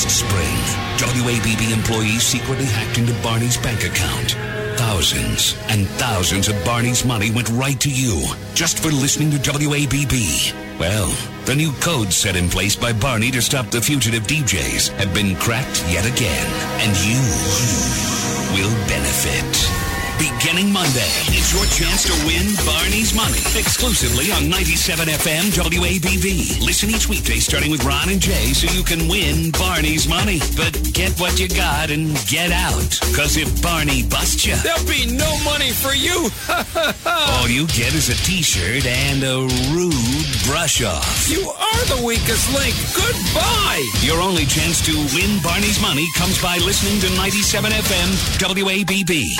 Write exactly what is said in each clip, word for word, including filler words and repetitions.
Last spring, W A B B employees secretly hacked into Barney's bank account. Thousands and thousands of Barney's money went right to you just for listening to W A B B. Well, the new code set in place by Barney to stop the fugitive D Js have been cracked yet again, and you will benefit. Beginning Monday, it's your chance to win Barney's money exclusively on ninety-seven F M W A B B. Listen each weekday starting with Ron and Jay so you can win Barney's money. But get what you got and get out. Because if Barney busts you, there'll be no money for you. All you get is a T-shirt and a rude brush-off. You are the weakest link. Goodbye. Your only chance to win Barney's money comes by listening to ninety-seven F M W A B B.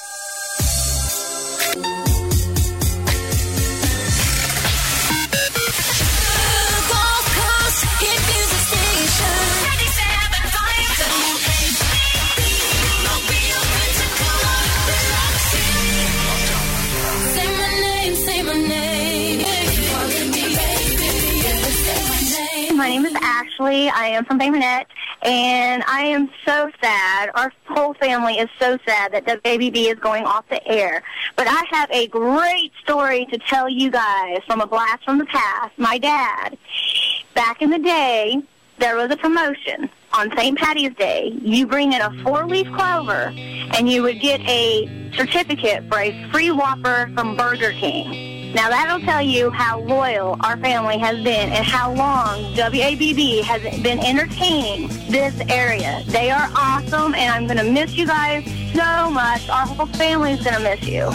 My name is Ashley. I am from Bay Minette, and I am so sad. Our whole family is so sad that W A B B is going off the air. But I have a great story to tell you guys from a blast from the past. My dad, back in the day, there was a promotion on Saint Patty's Day. You bring in a four-leaf clover, and you would get a certificate for a free Whopper from Burger King. Now, that'll tell you how loyal our family has been and how long W A B B has been entertaining this area. They are awesome, and I'm going to miss you guys so much. Our whole family's going to miss you.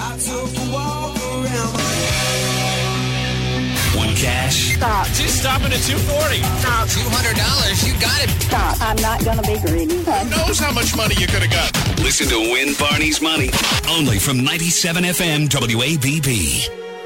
One cash. Stop. She's stopping at two forty. Stop. two hundred dollars. You got it. Stop. I'm not going to be greedy. Who knows how much money you could have got? Listen to Win Barney's Money. Only from ninety-seven F M W A B B.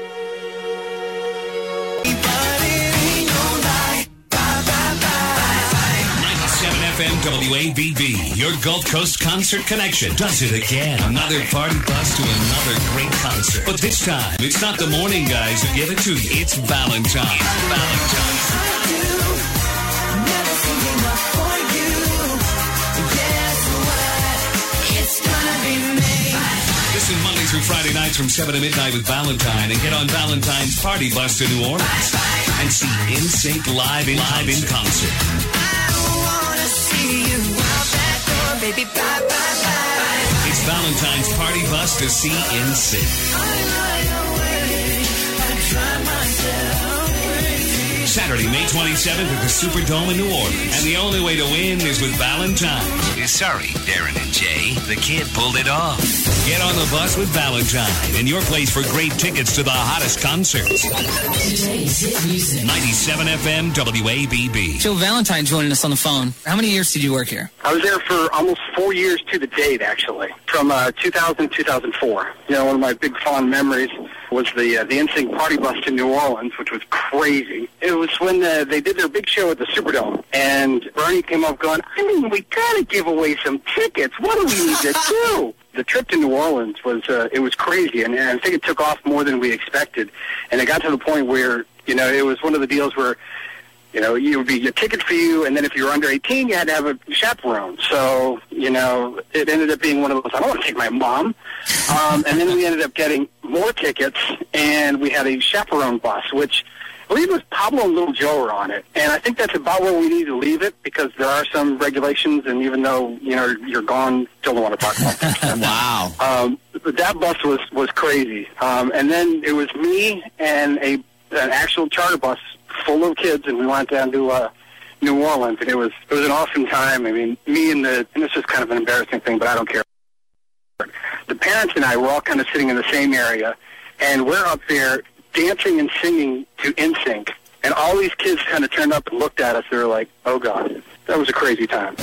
F M W A B B, your Gulf Coast Concert Connection, does it again. Another party bus to another great concert. But this time, it's not the morning guys who give it to you. It's Valentine. Valentine. Listen Monday through Friday nights from seven to midnight with Valentine and get on Valentine's party bus to New Orleans and see N Sync live in, live in concert. Baby, bye, bye, bye. It's Valentine's party bus to see N Sync. Saturday, May twenty-seventh at the Superdome in New Orleans. And the only way to win is with Valentine. Sorry, Darren and Jay. The kid pulled it off. Get on the bus with Valentine and your place for great tickets to the hottest concerts. Today's hit music. ninety-seven F M W A B B. Joe Valentine joining us on the phone. How many years did you work here? I was there for almost four years to the date, actually, from uh, two thousand to two thousand four. You know, one of my big fond memories was the uh, the N Sync party bus to New Orleans, which was crazy. It was when uh, they did their big show at the Superdome, and Bernie came up going, I mean, we got to give away some tickets. What do we need to do? The trip to New Orleans was, uh, it was crazy, and, and I think it took off more than we expected. And it got to the point where, you know, it was one of the deals where, you know, it would be a ticket for you, and then if you were under eighteen, you had to have a chaperone. So, you know, it ended up being one of those, I don't want to take my mom. Um, and then we ended up getting more tickets, and we had a chaperone bus, which I believe it was Pablo and Little Joe were on it. And I think that's about where we need to leave it, because there are some regulations, and even though, you know, you're gone, still don't want to talk about that. Wow. Um, but that bus was, was crazy. Um, and then it was me and a an actual charter bus full of kids, and we went down to uh, New Orleans, and it was it was an awesome time. I mean, me and the, and this is kind of an embarrassing thing, but I don't care. The parents and I were all kind of sitting in the same area, and we're up there dancing and singing to N Sync, and all these kids kind of turned up and looked at us. They were like, oh, God. That was a crazy time.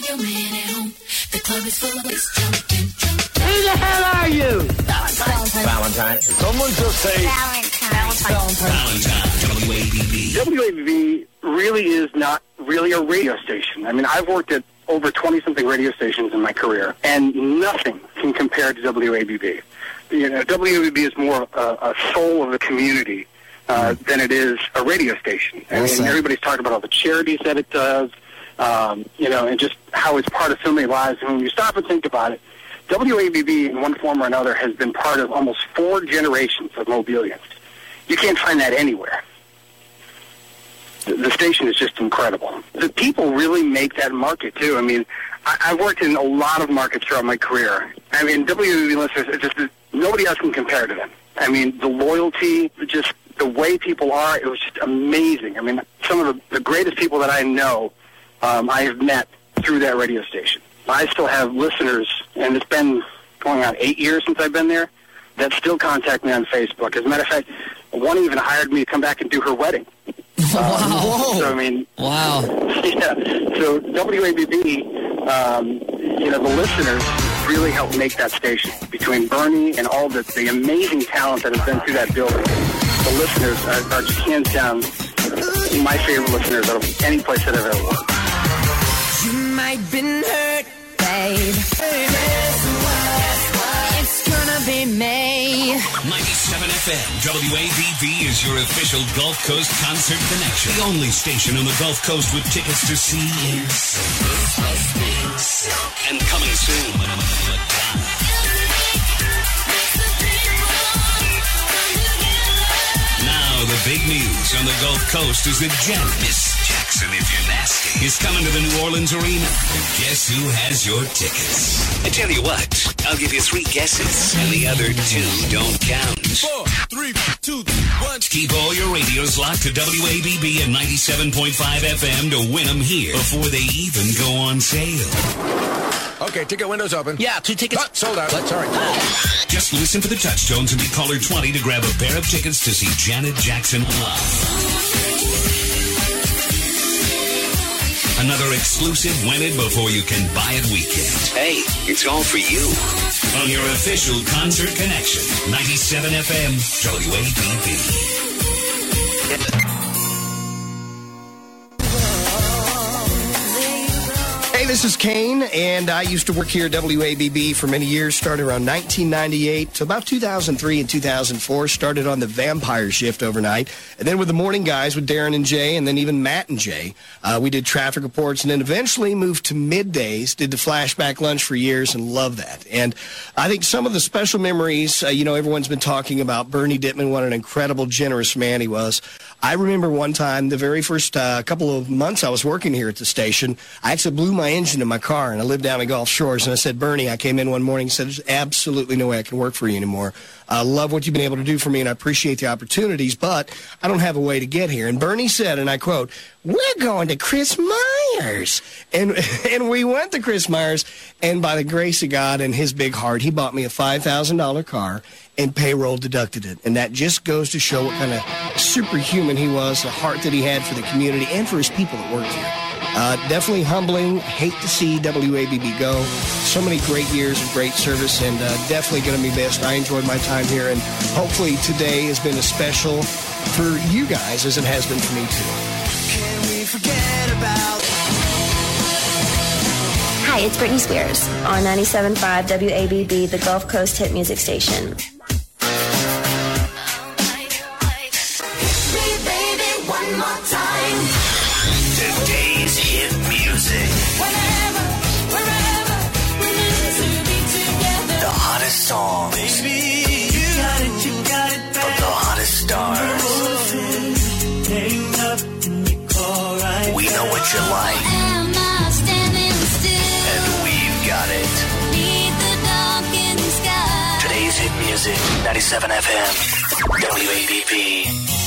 Who the hell are you? Valentine. Valentine. Someone just say Valentine. Valentine. Valentine. W A B B. W A B B really is not really a radio station. I mean, I've worked at over twenty-something radio stations in my career, and nothing can compare to W A B B. You know, W A B B is more a, a soul of the community uh, than it is a radio station. I mean, everybody's talking about all the charities that it does, um, you know, and just how it's part of so many lives. And when you stop and think about it, W A B B in one form or another has been part of almost four generations of Mobilians. You can't find that anywhere. The, the station is just incredible. The people really make that market, too. I mean, I, I've worked in a lot of markets throughout my career. I mean, W A B B listeners, it's just nobody else can compare to them. I mean, the loyalty, just the way people are, it was just amazing. I mean, some of the, the greatest people that I know um, I have met through that radio station. I still have listeners, and it's been going on eight years since I've been there, that still contact me on Facebook. As a matter of fact, one even hired me to come back and do her wedding. Wow. Um, so, I mean... Wow. Yeah. So, W A B B, um, you know, the listeners really helped make that station. Between Bernie and all the, the amazing talent that has been through that building, the listeners are, are just hands down my favorite listeners out of any place that I've ever worked. You might been hurt, babe. It's gonna be me. ninety-seven F M, W A B B is your official Gulf Coast Concert Connection. The only station on the Gulf Coast with tickets to see is and coming soon. Now the big news on the Gulf Coast is that Jen, Miss Jackson, if you're nasty, is coming to the New Orleans Arena. Guess who has your tickets? I tell you what, I'll give you three guesses, and the other two don't count. Four, three, two, one. Keep all your radios locked to W A B B and ninety-seven point five F M to win them here before they even go on sale. Okay, ticket window's open. Yeah, two tickets. Oh, sold out. Let's sorry. Just listen for the touchstones and be caller twenty to grab a pair of tickets to see Janet Jackson live. Another exclusive win it before you can buy it weekend. Hey, it's all for you. On your official Concert Connection, ninety-seven F M, W A B B. Hey, this is Kane, and I used to work here at W A B B for many years, started around nineteen ninety-eight to about two thousand three and two thousand four, started on the vampire shift overnight, and then with the morning guys with Darren and Jay, and then even Matt and Jay. Uh, we did traffic reports, and then eventually moved to middays, did the flashback lunch for years, and love that. And I think some of the special memories, uh, you know, everyone's been talking about Bernie Dittman, what an incredible, generous man he was. I remember one time, the very first uh, couple of months I was working here at the station, I actually blew my engine in my car, and I lived down in Gulf Shores, and I said, Bernie, I came in one morning and said, there's absolutely no way I can work for you anymore. I love what you've been able to do for me, and I appreciate the opportunities, but I don't have a way to get here. And Bernie said, and I quote, we're going to Chris Myers. And and we went to Chris Myers, and by the grace of God and his big heart, he bought me a five thousand dollars car and payroll deducted it. And that just goes to show what kind of superhuman he was, the heart that he had for the community and for his people that worked here. Uh, definitely humbling. Hate to see W A B B go. So many great years of great service, and uh, definitely going to be missed. I enjoyed my time here, and hopefully today has been as special for you guys as it has been for me, too. Can we forget about... Hi, it's Britney Spears on ninety-seven point five W A B B, the Gulf Coast hit music station. Today's hit music. Whenever, wherever, we're meant to be together. The hottest songs. Baby, you got it, you got it back. Of the hottest stars. We know what you like. Am I standing still? And we've got it. Beneath the darkened sky. Today's hit music, ninety-seven F M, W A B B.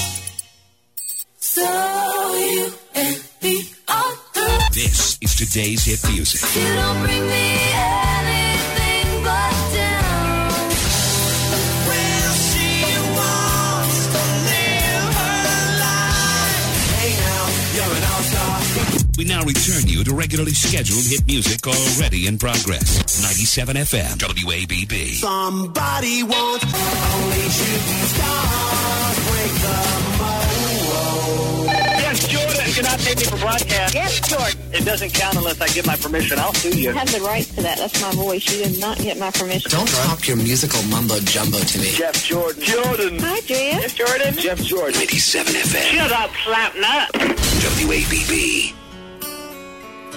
So you and me are through. This is today's hit music. You don't bring me anything but down. Well, she wants to live her life. Hey now, you're an all-star. We now return you to regularly scheduled hit music already in progress. ninety-seven F M, W A B B. Somebody wants only shooting stars break the mold. Yes, Jordan. You cannot take me for broadcast. Yes, Jordan. It doesn't count unless I give my permission. I'll sue you. You have the right to that. That's my voice. You did not get my permission. Don't talk your musical mumbo jumbo to me. Jeff Jordan. Jordan. Hi, Jeff. Yes, Jordan. Jeff Jordan. ninety-seven F M, Shut up, slap nut. W A B B.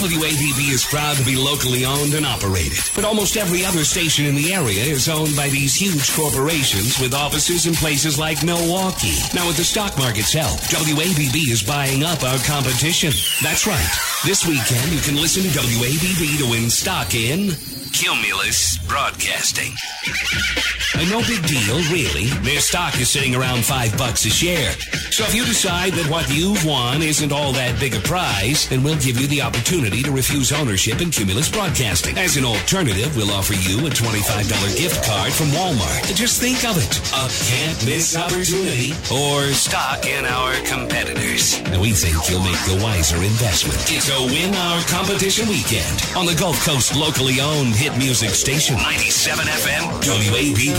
W A B B is proud to be locally owned and operated, but almost every other station in the area is owned by these huge corporations with offices in places like Milwaukee. Now, with the stock market's help, W A B B is buying up our competition. That's right. This weekend, you can listen to W A B B to win stock in Cumulus Broadcasting. And no big deal, really. Their stock is sitting around five bucks a share. So if you decide that what you've won isn't all that big a prize, then we'll give you the opportunity to refuse ownership in Cumulus Broadcasting. As an alternative, we'll offer you a twenty-five dollars gift card from Walmart. Just think of it. A can't-miss opportunity or stock in our competitors. And we think you'll make the wiser investment. It's a win our competition weekend on the Gulf Coast locally owned hit music station, ninety-seven F M W A B B.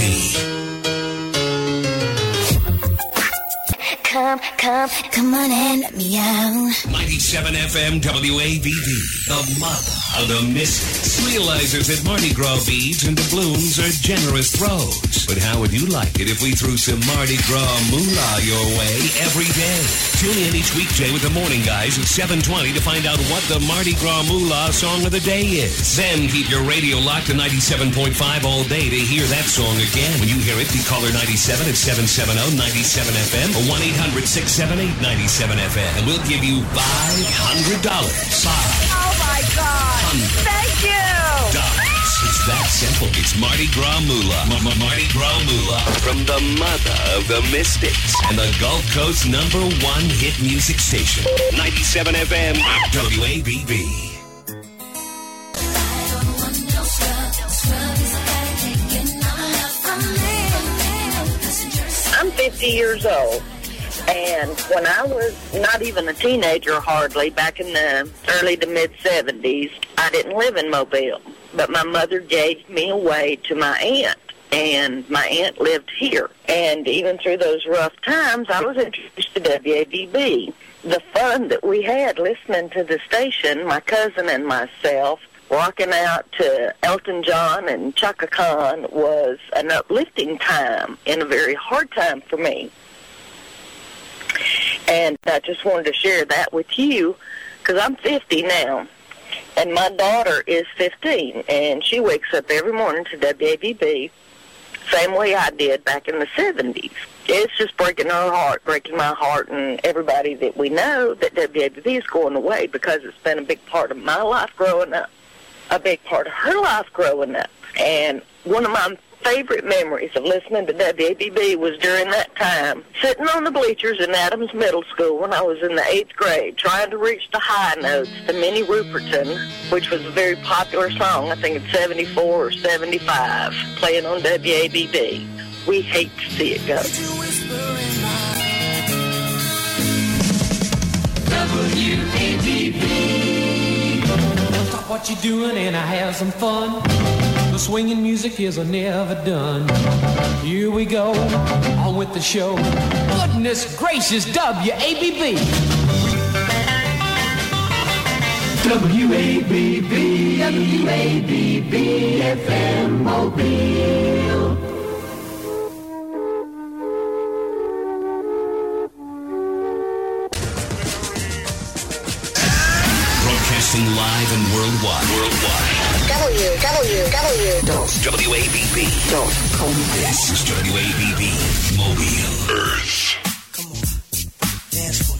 Come, come, come on and let me out. ninety-seven F M W A B B, the mother of the Mystics, realizes that Mardi Gras beads and doubloons are generous throws. But how would you like it if we threw some Mardi Gras moolah your way every day? Tune in each weekday with the morning guys at seven twenty to find out what the Mardi Gras moolah song of the day is. Then keep your radio locked to ninety-seven point five all day to hear that song again. When you hear it, be caller ninety-seven at seven seven zero ninety-seven F M or one eight hundred six seven eight ninety-seven F M. And we'll give you five hundred dollars. Five. Oh, my God. Thank you. Dollars. It's that simple. It's Mardi Gras Moolah. M- M- Mardi Gras Moolah from the mother of the Mystics and the Gulf Coast number one hit music station, ninety-seven F M W A B B. I'm fifty years old. And when I was not even a teenager hardly, back in the early to mid-seventies, I didn't live in Mobile. But my mother gave me away to my aunt, and my aunt lived here. And even through those rough times, I was introduced to W A B B. The fun that we had listening to the station, my cousin and myself, walking out to Elton John and Chaka Khan was an uplifting time and a very hard time for me. And I just wanted to share that with you because I'm fifty now. And my daughter is fifteen, and she wakes up every morning to W A B B, same way I did back in the seventies. It's just breaking her heart, breaking my heart, and everybody that we know that W A B B is going away because it's been a big part of my life growing up, a big part of her life growing up. And one of my favorite memories of listening to W A B B was during that time, sitting on the bleachers in Adams Middle School when I was in the eighth grade, trying to reach the high notes to Minnie Ruperton, which was a very popular song, I think it's seventy-four or seventy-five, playing on W A B B. We hate to see it go. W A B B. Stop what you're doing and I have some fun. The swinging music is a never done. Here we go, on with the show. Goodness gracious, W A B B. W A B B, W A B B, F M Mobile. Broadcasting live and worldwide. Worldwide. W W W dot W A B B dot com. This is W A B B Mobile Earth. Come on, dance for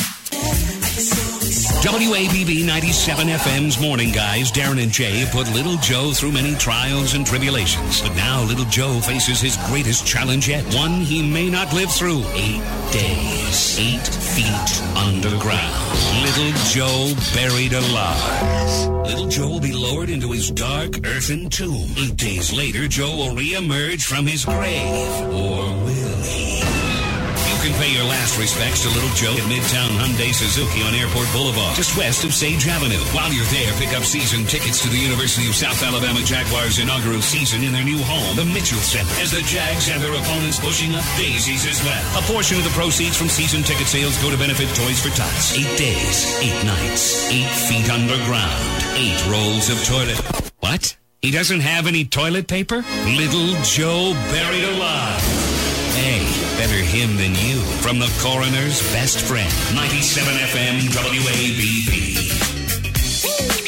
me, baby. W A B B ninety-seven F M's Morning Guys, Darren and Jay, put Little Joe through many trials and tribulations. But now Little Joe faces his greatest challenge yet. One he may not live through. Eight days. Eight feet underground. Little Joe buried alive. Little Joe will be lowered into his dark earthen tomb. Eight days later, Joe will reemerge from his grave. Or will he? You can pay your last respects to Little Joe at Midtown Hyundai Suzuki on Airport Boulevard, just west of Sage Avenue. While you're there, pick up season tickets to the University of South Alabama Jaguars' inaugural season in their new home, the Mitchell Center, as the Jags have their opponents pushing up daisies as well. A portion of the proceeds from season ticket sales go to benefit Toys for Tots. Eight days, eight nights, eight feet underground, eight rolls of toilet. What? He doesn't have any toilet paper? Little Joe buried alive. Hey, better him than you. From the coroner's best friend, ninety-seven F M W A B B.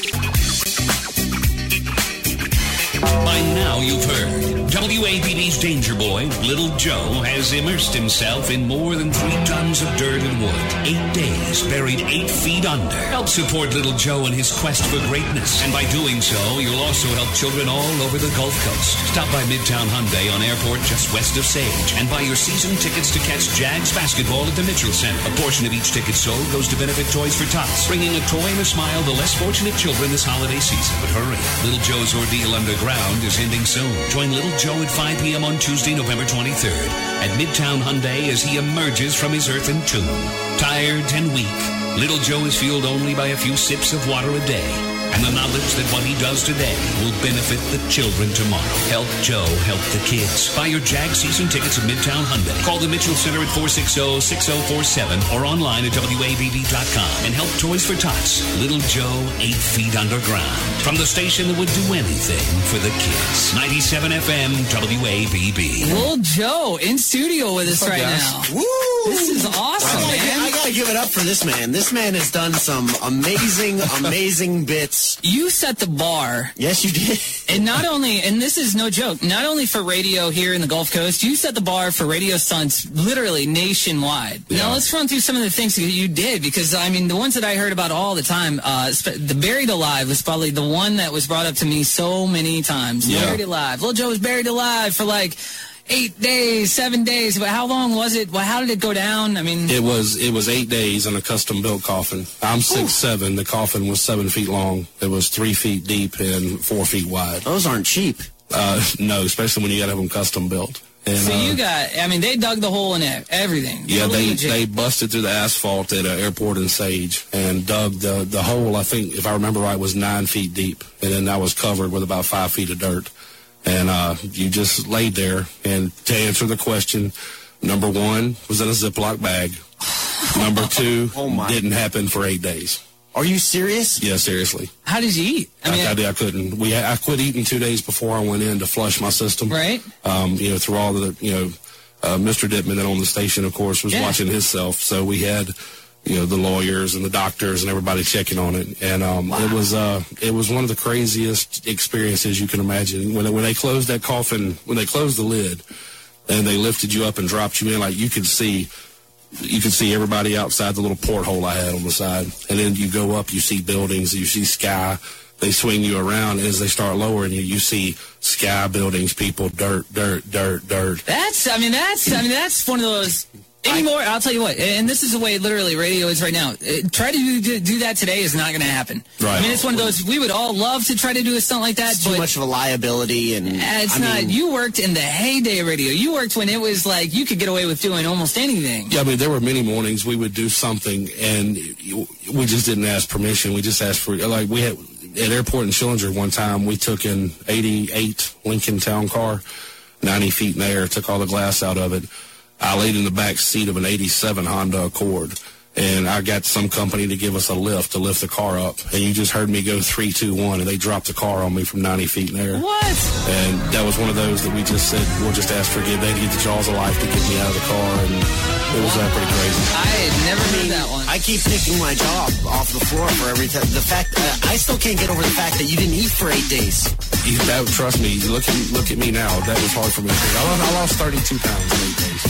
now you've heard. W A B B's Danger Boy, Little Joe, has immersed himself in more than three tons of dirt and wood. Eight days, buried eight feet under. Help support Little Joe in his quest for greatness. And by doing so, you'll also help children all over the Gulf Coast. Stop by Midtown Hyundai on Airport just west of Sage and buy your season tickets to catch Jags basketball at the Mitchell Center. A portion of each ticket sold goes to benefit Toys for Tots, bringing a toy and a smile to less fortunate children this holiday season. But hurry, Little Joe's ordeal underground is ending soon. Join Little Joe at five p.m. on Tuesday, November twenty-third at Midtown Hyundai as he emerges from his earthen tomb. Tired and weak, Little Joe is fueled only by a few sips of water a day and the knowledge that what he does today will benefit the children tomorrow. Help Joe help the kids. Buy your Jag season tickets at Midtown Hyundai. Call the Mitchell Center at four six zero, six zero four seven or online at W A B B dot com and help Toys for Tots. Little Joe, eight feet underground. From the station that would do anything for the kids. ninety-seven F M, W A B B. Little Joe in studio with us right now. Woo! This is awesome, I gotta, man. I gotta give it up for this man. This man has done some amazing, amazing bits. You set the bar. Yes, you did. And not only, and this is no joke, not only for radio here in the Gulf Coast, you set the bar for radio stunts literally nationwide. Yeah. Now, let's run through some of the things that you did, because, I mean, the ones that I heard about all the time, uh, the Buried Alive was probably the one that was brought up to me so many times. Yeah. Buried Alive. Little Joe was buried alive for like eight days, seven days. But how long was it? Well, how did it go down? I mean, it was it was eight days in a custom built coffin. I'm six seven. The coffin was seven feet long. It was three feet deep and four feet wide. Those aren't cheap. Uh, no, especially when you got to have them custom built. And, so uh, you got, I mean, they dug the hole in it, everything. Yeah, they, legit. they busted through the asphalt at an airport in Sage and dug the, the hole, I think, if I remember right, was nine feet deep. And then that was covered with about five feet of dirt. And uh, you just laid there. And to answer the question, number one was in a Ziploc bag. Number two oh my. didn't happen for eight days. Are you serious? Yeah, seriously. How did you eat? I, mean, I, I, I couldn't. We I quit eating two days before I went in to flush my system. Right. Um, you know, through all the, you know, uh, Mister Dittman then on the station, of course, was yeah. watching himself. So we had, you know, the lawyers and the doctors and everybody checking on it. And um, wow. it was uh, it was one of the craziest experiences you can imagine. When, when they closed that coffin, when they closed the lid and they lifted you up and dropped you in, like you could see, you could see everybody outside the little porthole I had on the side. And then you go up, you see buildings, you see sky. They swing you around. As they start lowering you, you see sky, buildings, people, dirt, dirt, dirt, dirt. That's, I mean, that's, I mean, that's one of those. Anymore, I'll tell you what, and this is the way literally radio is right now. Uh, try to do, do that today is not going to happen. Right. I mean, it's one of those, we would all love to try to do a stunt like that. It's but too much of a liability. And it's I not. Mean, you worked in the heyday of radio. You worked when it was like you could get away with doing almost anything. Yeah, I mean, there were many mornings we would do something, and we just didn't ask permission. We just asked for, like, we had, at Airport in Schillinger one time, we took an eighty-eight Lincoln Town Car, ninety feet in the air, took all the glass out of it. I laid in the back seat of an eighty-seven Honda Accord, and I got some company to give us a lift to lift the car up. And you just heard me go three, two, one, and they dropped the car on me from ninety feet in the air. What? And that was one of those that we just said, we'll just ask for forgive. They had to get the jaws of life to get me out of the car, and it was uh, pretty crazy. I had never heard that one. I keep picking my jaw off the floor for every time. The fact, uh, I still can't get over the fact that you didn't eat for eight days. You, that, trust me, look at, look at me now. That was hard for me to do. I lost, I lost thirty-two pounds in eight days.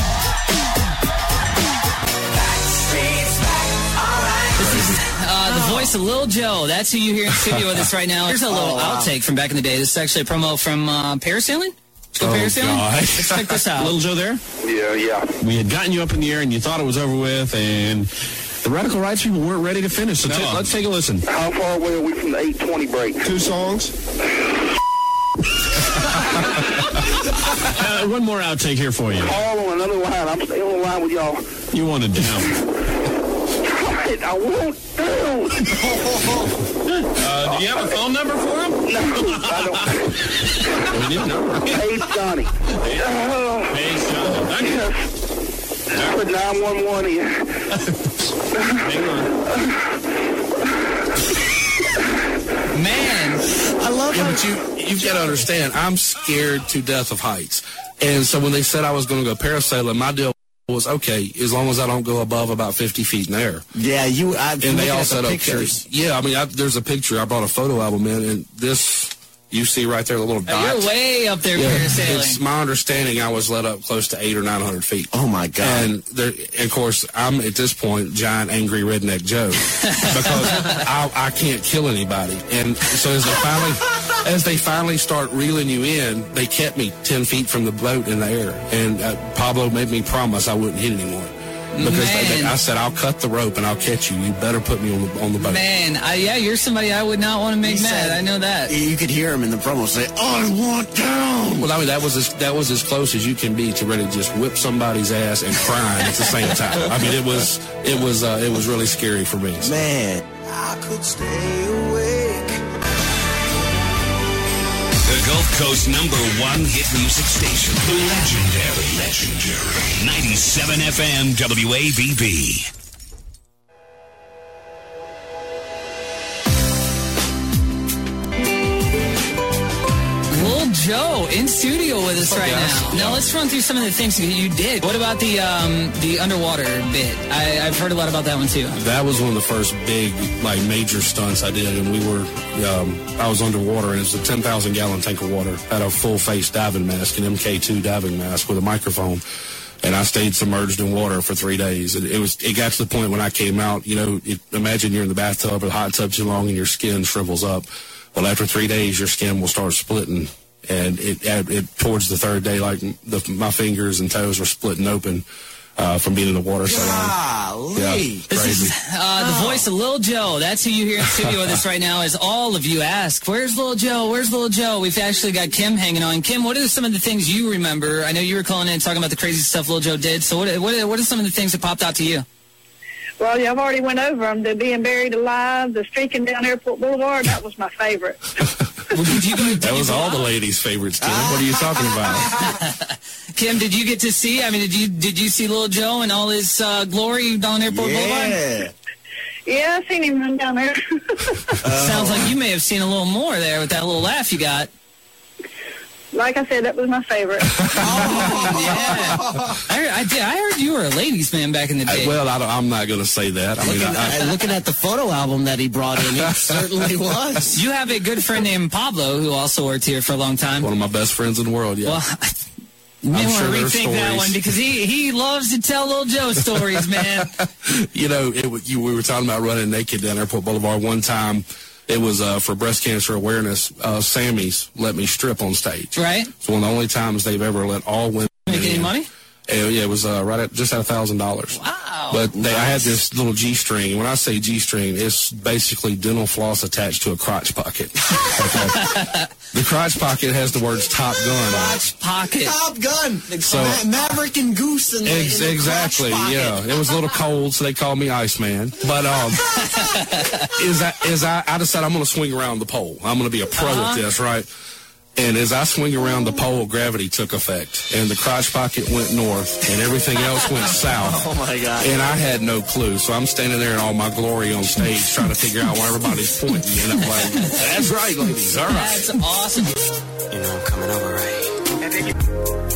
Uh, the voice of Lil Joe. That's who you hear in the studio with us right now. Here's a little oh, wow. outtake from back in the day. This is actually a promo from uh, parasailing. Let's go oh, parasailing. God. Let's check this out. Lil Joe there? Yeah, yeah. We had gotten you up in the air and you thought it was over with, and the Radical Rights people weren't ready to finish. So no. t- let's take a listen. How far away are we from the eight twenty break? Two songs. uh, one more outtake here for you. All on another line. I'm staying on the line with y'all. You wanted down. I won't down. uh, do you have a phone number for him? No, I don't. We need a number. Hey, Johnny. Hey, uh, hey Johnny. Yes. Put nine one one in. Hang on. Man, I love yeah, how but you, you've got to understand, I'm scared to death of heights. And so when they said I was going to go parasailing, my deal was, okay, as long as I don't go above about fifty feet in the air. Yeah, you, I And they all said, the okay. pictures. Yeah, I mean, I, there's a picture. I brought a photo album in, and this, You see right there the little dot. Oh, you're way up there yeah, parasailing. It's my understanding I was let up close to eight or nine hundred feet. Oh my God! And, there, and of course, I'm at this point giant angry redneck Joe because I, I can't kill anybody. And so as they finally, as they finally start reeling you in, they kept me ten feet from the boat in the air. And uh, Pablo made me promise I wouldn't hit anyone. Because they, they, I said, I'll cut the rope and I'll catch you. You better put me on the on the boat. Man, I, yeah, you're somebody I would not want to make He mad. said- I know that. You could hear him in the promo say, "I want down." Well, I mean, that was as, that was as close as you can be to really just whip somebody's ass and crying at the same time. I mean, it was it was uh, it was really scary for me. So. Man, I could stay awake. The Gulf Coast number one hit music station. The legendary, legendary ninety-seven F M W A B B. Lil Joe in studio with us right now. Now let's run through some of the things that you did. What about the um, the underwater bit? I, I've heard a lot about that one too. That was one of the first big, like, major stunts I did, and we were, um, I was underwater, and it was a ten thousand gallon tank of water. Had a full face diving mask, an M K two diving mask with a microphone, and I stayed submerged in water for three days. It, it was, it got to the point when I came out, you know, it, imagine you're in the bathtub or the hot tub too long and your skin shrivels up. Well, after three days, your skin will start splitting. And it, it, it towards the third day, like the, my fingers and toes were splitting open uh, from being in the water so long. Yeah, This crazy. is uh, the voice of Lil Joe. That's who you hear in studio with us right now. As all of you ask, "Where's Lil Joe? Where's Lil Joe?" We've actually got Kim hanging on. Kim, what are some of the things you remember? I know you were calling in and talking about the crazy stuff Lil Joe did. So what what, what are some of the things that popped out to you? Well, yeah, I've already went over them. The being buried alive, the streaking down Airport Boulevard, that was my favorite. Well, did you go, did that you was go all out? the ladies' favorites, Kim. What are you talking about? Kim, did you get to see? I mean, did you did you see Lil Joe and all his uh, glory down Airport Boulevard? Yeah, I seen him run down there. Sounds like you may have seen a little more there with that little laugh you got. Like I said, that was my favorite. I heard, I, did, I heard you were a ladies' man back in the day. I, well, I don't, I'm not going to say that. I mean, looking, I, at, looking at the photo album that he brought in, it certainly was. You have a good friend named Pablo who also worked here for a long time. one of my best friends in the world, yeah. Well, you may I'm want sure to there are rethink that stories. one because he, he loves to tell Lil Joe stories, man. You know, it, you, we were talking about running naked down Airport Boulevard. One time, it was uh, for breast cancer awareness. Uh, Sammy's let me strip on stage. Right. It's one of the only times they've ever let all women Make any in. money? Uh, yeah, it was uh, right at just at a thousand dollars. Wow. But they, I had this little G string. When I say G string, it's basically dental floss attached to a crotch pocket. Okay. The crotch pocket has the words Top Gun on it. Crotch pocket. Top Gun. So- Ma- Maverick and Goose in the, Ex- in the exactly, crotch pocket. yeah. It was a little cold, so they called me Iceman. But um, is I is I, I decided I'm going to swing around the pole. I'm going to be a pro Uh-huh. at this, right? And as I swing around the pole, gravity took effect, and the crotch pocket went north, and everything else went south. Oh my God. And I had no clue, so I'm standing there in all my glory on stage, trying to figure out why everybody's pointing. And I'm like, "That's right, ladies. All right." That's awesome. You know I'm coming over, right?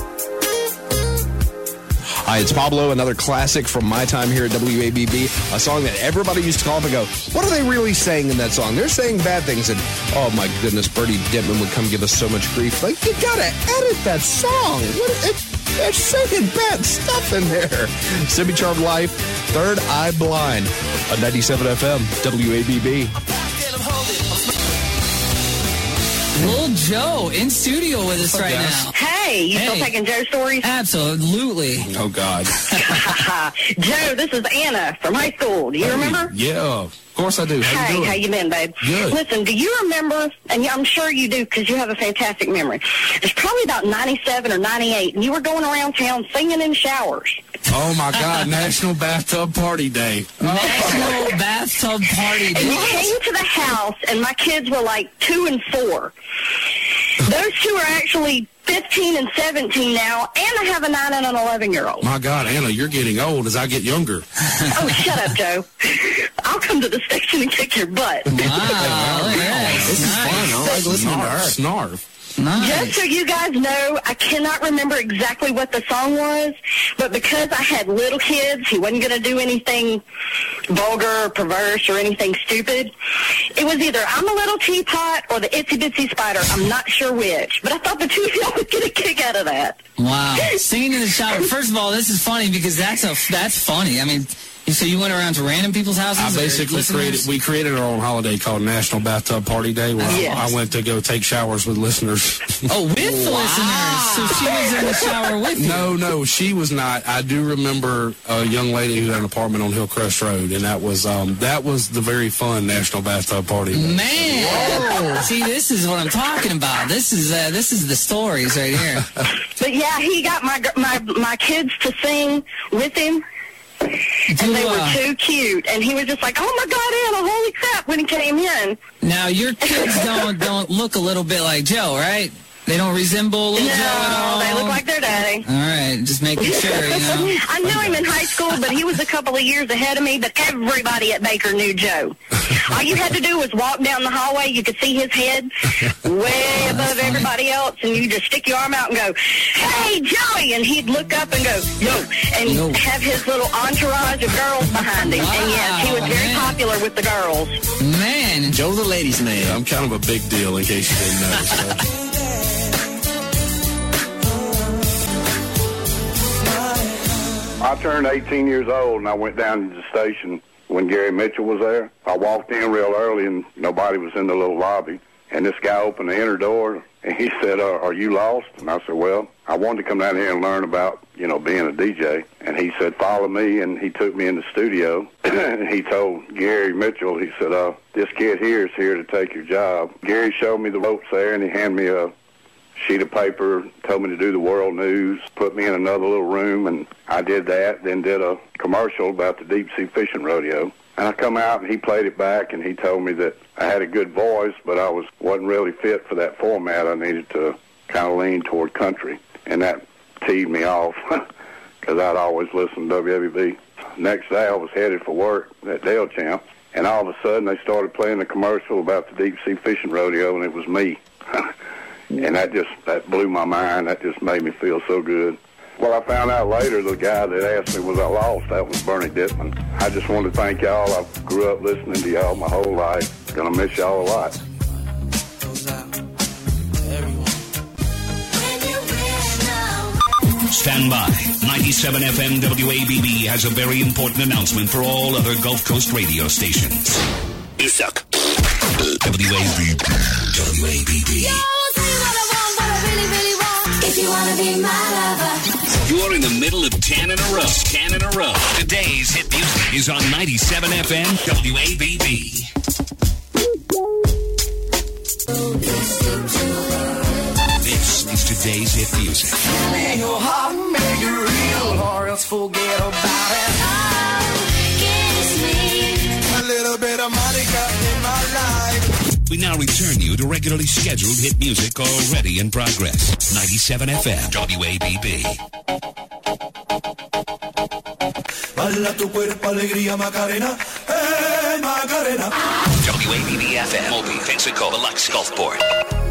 Hi, it's Pablo, another classic from my time here at W A B B, a song that everybody used to call up and go, what are they really saying in that song? They're saying bad things, and oh my goodness, Bertie Dittman would come give us so much grief. Like, you gotta edit that song. What, it, they're saying bad stuff in there. Semi Charmed Life, Third Eye Blind, on ninety-seven F M, W A B B. Lil Joe in studio with us right now. Hey, you still Hey. taking Joe stories? Absolutely. Oh, God. Joe, this is Anna from high school. Do you remember? Yeah, of course I do. How Hey, you doing? how you been, babe? Good. Listen, do you remember, and I'm sure you do because you have a fantastic memory, it's probably about ninety-seven or ninety-eight, and you were going around town singing in showers. Oh, my God. National Bathtub Party Day. National Bathtub Party And you Day. came to the house, and my kids were like two and four. Those two are actually fifteen and seventeen now, and I have a nine and an eleven-year-old. My God, Anna, you're getting old as I get younger. Oh, shut up, Joe. I'll come to the station and kick your butt. Wow, look at that. This is fun. I like listening to her. Snarf. Nice. Just so you guys know, I cannot remember exactly what the song was, but because I had little kids who wasn't going to do anything vulgar or perverse or anything stupid, it was either I'm a Little Teapot or the Itsy Bitsy Spider. I'm not sure which, but I thought the two of y'all would get a kick out of that. Wow. Singing in the shower. First of all, this is funny because that's a, that's funny. I mean, so you went around to random people's houses? I basically created, we created our own holiday called National Bathtub Party Day where Yes. I, I went to go take showers with listeners. Oh, with the listeners. So she was in the shower with you. No, no, she was not. I do remember a young lady who had an apartment on Hillcrest Road, and that was um, that was the very fun National Bathtub Party. Man. Whoa. See, this is what I'm talking about. This is uh, this is the stories right here. But yeah, he got my my my kids to sing with him. And they were too cute, and he was just like, "Oh my God, Anna! Holy crap!" When he came in. Now your kids don't don't look a little bit like Joe, right? They don't resemble little no, Joe at all. They look like their daddy. All right, just making sure, you know. I knew him in high school, but he was a couple of years ahead of me. But everybody at Baker knew Joe. All you had to do was walk down the hallway. You could see his head way above everybody else, and you just stick your arm out and go, "Hey, Joey!" And he'd look up and go, "Yo!" and Yo. have his little entourage of girls behind him. And yes, he was very popular with the girls. Man, Joe the ladies' man. Yeah, I'm kind of a big deal in case you didn't know. So. I turned eighteen years old, and I went down to the station when Gary Mitchell was there. I walked in real early, and nobody was in the little lobby. And this guy opened the inner door, and he said, uh, "Are you lost?" And I said, "Well, I wanted to come down here and learn about, you know, being a D J." And he said, "Follow me," and he took me in the studio. And he told Gary Mitchell, he said, uh, "This kid here is here to take your job." Gary showed me the ropes there, and he handed me a sheet of paper, told me to do the world news, put me in another little room, and I did that, then did a commercial about the deep sea fishing rodeo. And I come out, and he played it back, and he told me that I had a good voice, but I was, wasn't really fit for that format. I needed to kind of lean toward country, and that teed me off, because I'd always listened to W A B B. Next day, I was headed for work at Dale Champ, and all of a sudden, they started playing the commercial about the deep sea fishing rodeo, and it was me. And that just, that blew my mind. That just made me feel so good. Well, I found out later the guy that asked me was I lost, that was Bernie Dittman. I just want to thank y'all. I grew up listening to y'all my whole life. Gonna miss y'all a lot. Stand by. ninety-seven F M W A B B has a very important announcement for all other Gulf Coast radio stations. You suck. W A B B. W A B B. If you wanna be my lover. You're in the middle of ten in a row. ten in a row. Today's hit music is on ninety-seven F M W A B B. This is today's hit music. Make your heart make it real, or else forget about it. Oh, kiss me. A little bit of Monica in my life. We now return you to regularly scheduled hit music already in progress. ninety-seven F M W A B B. Bala tu cuerpo, alegría, Macarena. Hey, Macarena. W A B B F M, Moby, Pensacola, Lux, Gulfport.